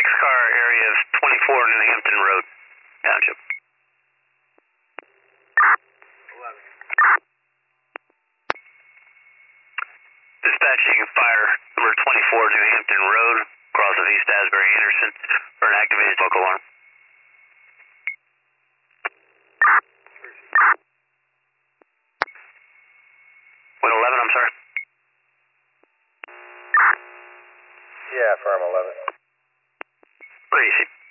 Next car area is 24 New Hampton Road, Township. 11. Dispatching fire number 24 New Hampton Road, across of East Asbury Anderson, for an activated smoke alarm. What, 11, I'm sorry? Yeah, firm 11. Where do you see?